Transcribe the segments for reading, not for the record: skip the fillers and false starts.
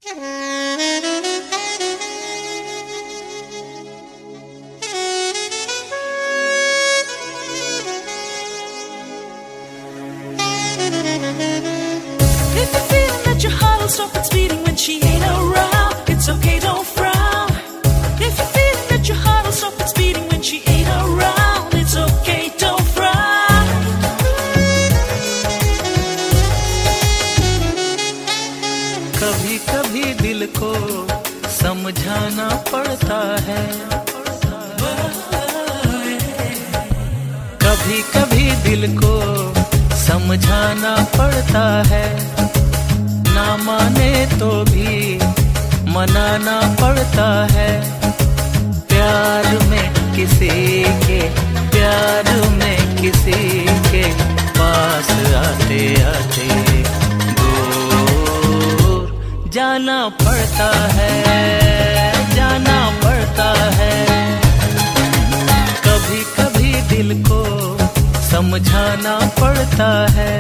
If you're feeling that your heart will stop its beating when she ain't around, it's okay, don't frown. If you're feeling that your heart will stop its beating when she ain't around, it's okay, don't frown. कभी कभी दिल को समझाना पड़ता है, कभी कभी दिल को समझाना पड़ता है, ना माने तो भी मनाना पड़ता है। प्यार में किसी के, प्यार में किसी के पास आते आते दूर जाना पड़ता है, जाना पड़ता है। कभी कभी दिल को समझाना पड़ता है।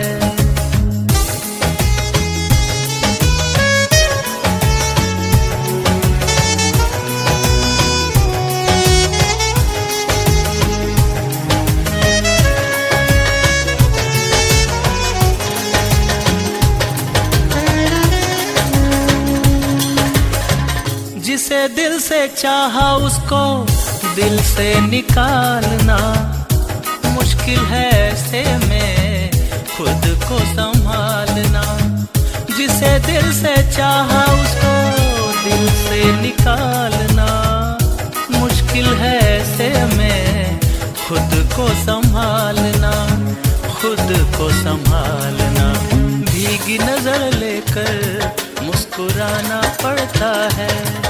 जिसे दिल से चाहा उसको दिल से निकालना मुश्किल है, ऐसे में खुद को संभालना। जिसे दिल से चाहा उसको दिल से निकालना मुश्किल है, ऐसे में खुद को संभालना, खुद को संभालना। भीगी नजर लेकर मुस्कुराना पड़ता है,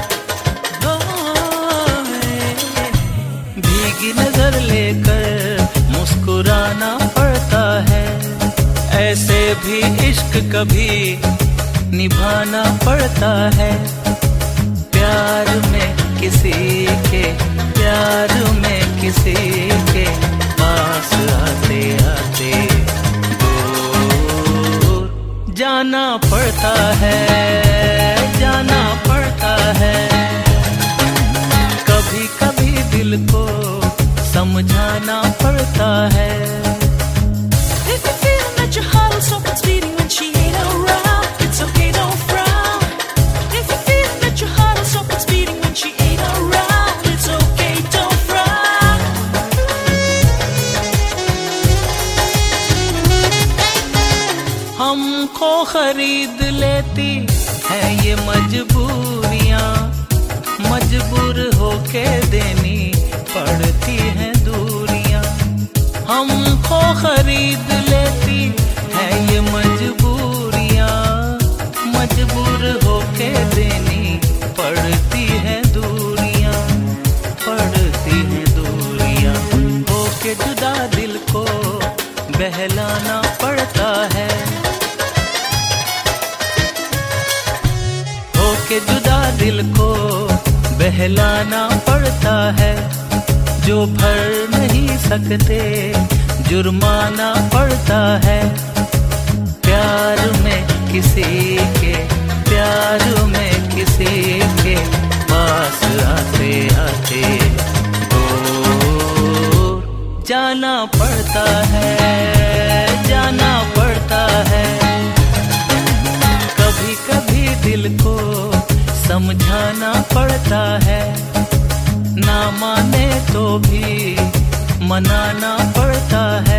भीगी नजर लेकर मुस्कुराना पड़ता है। ऐसे भी इश्क कभी निभाना पड़ता है। प्यार में किसी के, प्यार में किसी के पास आते आते दूर जाना पड़ता है, जाना पड़ता है। कभी कभी दिल को समझाना पड़ता है। If you're feeling that your heart will stop its beating when she ain't around, it's okay, don't frown. If you're feeling that your heart will stop its beating when she ain't around, it's okay, don't frown. हमको खरीद लेती है ये मजबूरियां, मजबूर होके देनी पड़ती हैं दूरियां। हमको खरीद लेती है ये मजबूरियां, मजबूर होके देनी पड़ती हैं दूरियां, पड़ती हैं दूरियां। होके जुदा दिल को बहलाना पड़ता है, होके जुदा दिल को बहलाना पड़ता है। जो भर नहीं सकते जुर्माना पड़ता है। प्यार में किसी के, प्यार में किसी के पास आते आते दूर जाना पड़ता है, जाना पड़ता है। कभी कभी दिल को समझाना पड़ता है, ना माने तो भी मनाना पड़ता है।